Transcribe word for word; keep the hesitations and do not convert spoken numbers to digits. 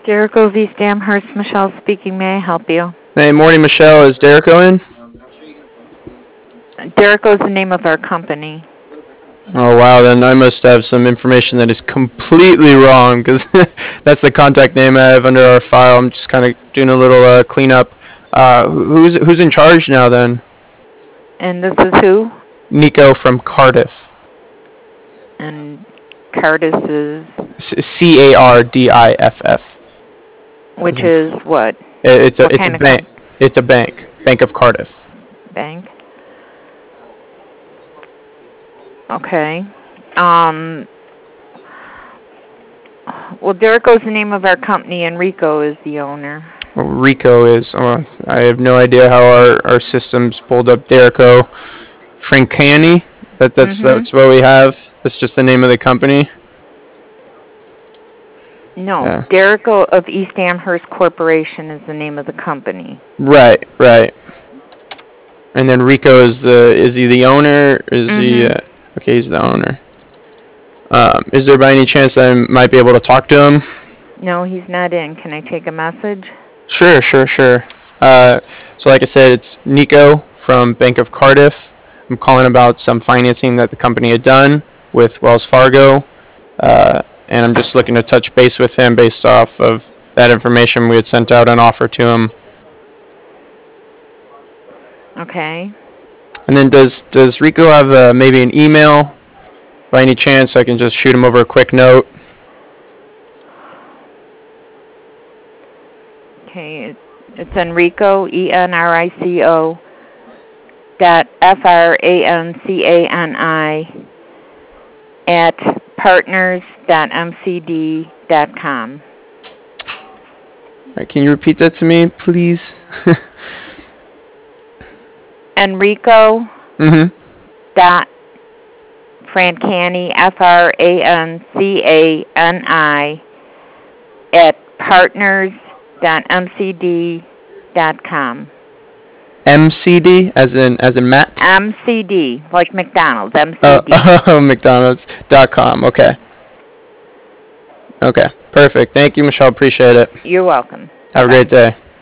Jericho V. Stamhurst, Michelle speaking. May I help you? Hey, morning, Michelle. Is Derrico in? Jericho is the name of our company. Oh, wow. Then I must have some information that is completely wrong because that's the contact name I have under our file. I'm just kind of doing a little uh, cleanup. Uh, who's who's in charge now then? And this is who? Nico from Cardiff. And Cardis is? C A R D I F F. Which is what? It's a what it's a bank. It's a bank. Bank of Cardiff. Bank. Okay. Um. Well, Jericho's the name of our company, and Rico is the owner. Well, Rico is. Uh, I have no idea how our, our systems pulled up Derrico Francani. That that's mm-hmm. that's what we have. That's just the name of the company. No, yeah. Derrico of East Amherst Corporation is the name of the company. Right, right. And then Rico is the is he the owner? Is mm-hmm. he? Uh, okay, he's the owner. Um, is there by any chance that I might be able to talk to him? No, he's not in. Can I take a message? Sure, sure, sure. Uh, so like I said, it's Nico from Bank of Cardiff. I'm calling about some financing that the company had done with Wells Fargo. Uh, and I'm just looking to touch base with him based off of that information we had sent out an offer to him. Okay. And then does does Rico have uh, maybe an email by any chance? I can just shoot him over a quick note. Okay, it's Enrico, E N R I C O, dot F R A N C A N I, at partners dot M C D dot com. All right, can you repeat that to me, please? Enrico mm-hmm. dot Francani, F R A N C A N I, at partners dot M C D dot com. M C D as in as in Matt? M C D, like McDonald's, M C D. Uh, oh, McDonald's dot com, okay. Okay, perfect. Thank you, Michelle. Appreciate it. You're welcome. Have Bye-bye. a great day.